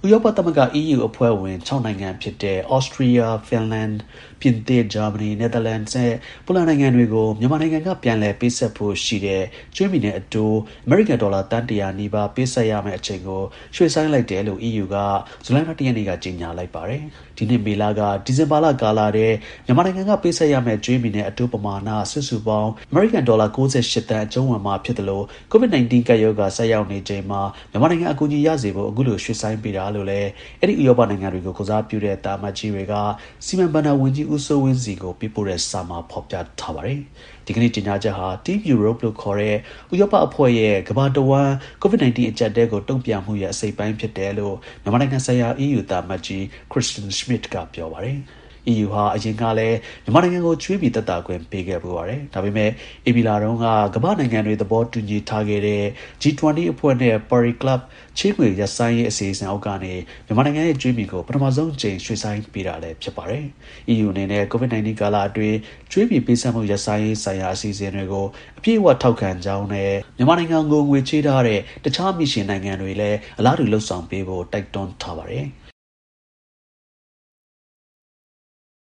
ဥရောပသမဂ္ဂ EU အဖွဲ့ဝင် 6 နိုင်ငံဖြစ်တဲ့ Austria, Finland, ပြင်သစ် ဂျာမနီ နယ်သာလန်နဲ့ ပိုလန်နိုင်ငံတွေကို မြန်မာနိုင်ငံက ပြန်လည်ပေးဆပ်ဖို့ရှိတဲ့ ကြွေးမြီနဲ့အတိုး အမေရိကန်ဒေါ်လာ သန်း 100 နီးပါး ပေးဆပ်ရမယ့်အချိန်ကို ရွှေ့ဆိုင်းလိုက်တယ်လို့ EU က ဇူလိုင်လ 1 ရက်နေ့က ကြေညာလိုက်ပါတယ်။ ဒီနှစ် မေလက ဒီဇင်ဘာလကာလထဲ မြန်မာနိုင်ငံက ပေးဆပ်ရမယ့် ကြွေးမြီနဲ့ အတိုးပမာဏ စုစုပေါင်း အမေရိကန်ဒေါ်လာ 98 သန်း အကျုံးဝင်မှာဖြစ်သလို COVID-19 ကပ်ရောဂါ ဆိုက်ရောက်နေချိန်မှာ မြန်မာနိုင်ငံ အကူအညီရစေဖို့ အခုလို ရွှေ့ဆိုင်းပေးတာလို့လည်း အဲဒီ ဥရောပနိုင်ငံတွေကို ကိုယ်စားပြုတဲ့ သံအမတ်ကြီးတွေက စီမံဘဏ္ဍာဝန်ကြီး ဦးစိုးဝင်းဆီကို ပေးပို့တဲ့စာမှာ ဖော်ပြထားပါတယ်။ ဒီကနေ့ ကြေညာချက်ဟာ Team Europe လို့ခေါ်တဲ့ ဥရောပအဖွဲ့ရဲ့ ကမ္ဘာတစ်ဝှမ်း COVID-19 အကျပ်အတည်းကို တုံ့ပြန်မှုရဲ့ အစိတ်အပိုင်းဖြစ်တယ်လို့ မြန်မာနိုင်ငံဆိုင်ရာ EU သံအမတ်ကြီး Kristian Schmidt က ပြောပါတယ်။ EU ဟာ အရင်ကလည်း မြန်မာနိုင်ငံကို ကြွေးမြီသက်သာခွင့်ပေးခဲ့ဖူးပါတယ်။ ဒါပေမဲ့ ဧပြီလတုန်းက ကမ္ဘာ့နိုင်ငံတွေ သဘောတူညီထားခဲ့တဲ့ G20 အဖွဲ့နဲ့ ပါရီကလပ် ချေးငွေရပ်ဆိုင်းရေး အစီအစဉ်အောက်ကနေ မြန်မာနိုင်ငံရဲ့ ကြွေးမြီကို ပထမဆုံးအကြိမ် ရွှေ့ဆိုင်းပေးတာလည်း ဖြစ်ပါတယ်။ EU အနေနဲ့ COVID-19 ကာလအတွင်း ကြွေးမြီပေးဆပ်မှု ရပ်ဆိုင်းရေးဆိုင်ရာ အစီအစဉ်တွေကို အပြည့်အဝ ထောက်ခံကြောင်းနဲ့ မြန်မာနိုင်ငံကို ငွေချေးထားတဲ့ တခြား မြီရှင်နိုင်ငံတွေလည်း အလားတူ လုပ်ဆောင်ပေးဖို့ တိုက်တွန်းထားပါတယ်။